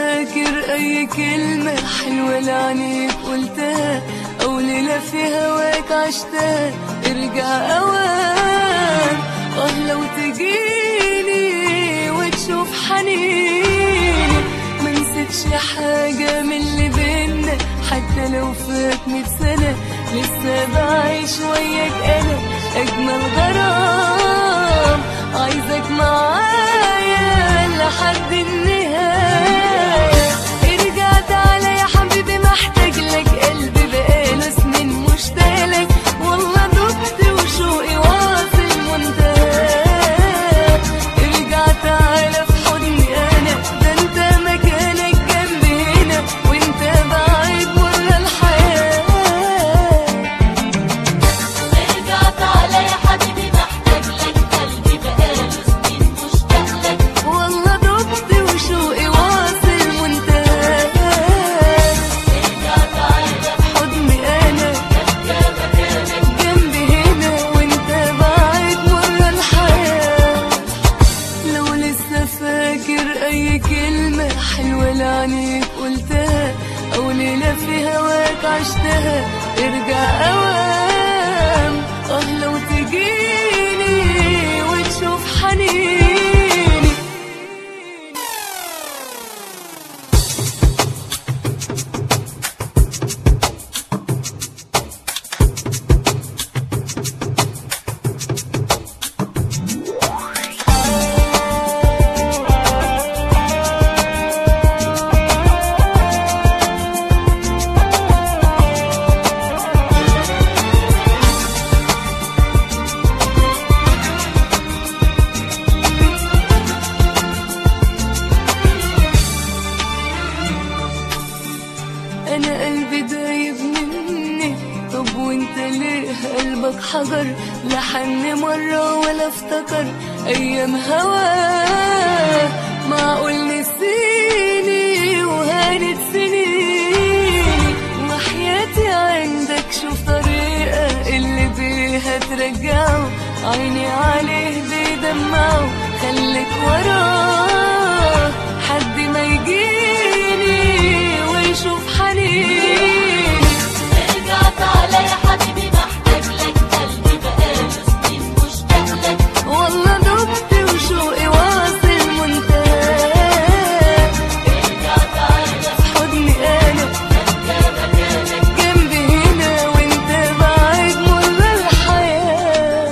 فاكر اي كلمة حلوة لعنيك قلتها او ليلة في هواك عشتها؟ ارجع اوان لو تجيني وتشوف حنيني، منسيتش حاجة من اللي بينا حتى لو فات 100 سنة، لسه بعيش وياك انا اجمل غرام، عايزك معايا لحد النهاية. ارجع تعالى يا حبيبي محتاج لك، قلبي بقاله سنين مشتاق لك، والله دبت وشوقي واصل منتهى. ارجع تعالى في حضني انا، ده انت مكانك جنبي هنا وانت بعيد ولا الحياة. ارجع تعالى يا حبيبي محتاج لك، قلبي بقاله سنين مشتاق لك، والله دبت وشوقي واصل منتهى. ارجع تعالى في حضني انا، انت مكانك جنبي هنا وانت بعيد مرة الحياة. لو لسه فاكر اي كلمة حلوة لعنيك قلتها او ليلة في هواك عشتها، ارجع اوام لو تجيني وتشوف حنيني. انا قلبي دايب مني، طب وانت ليه قلبك حجر؟ لا حن مرة ولا افتكر ايام هواه، معقول نسيني وهانت سنيني؟ وحياتي عندك شوف طريقة اللي بيها ترجعه، عيني عليه بيدمعه، خليك وراه حد ما يجيني ويشوف حنيني. ارجع تعالى يا حبيبي محتاج لك، قلبي بقاله سنين مشتاق لك، والله دبت وشوقي واصل منتهى. ارجع تعالى في حضني انا، انت مكانك جنبي هنا وانت بعيد مر الحياة.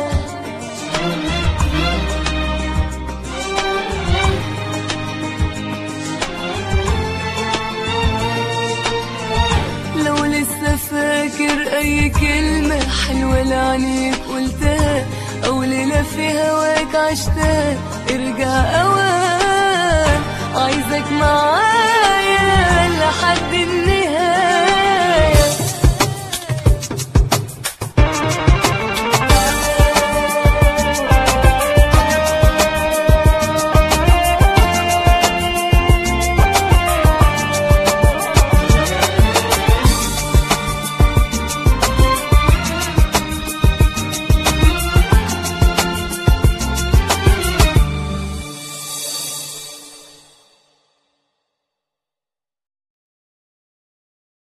لو لسه فاكر اي كلمة حلوة لعنيك قلتها او ليلة في هواك عشتها، ارجع اوان عايزك معايا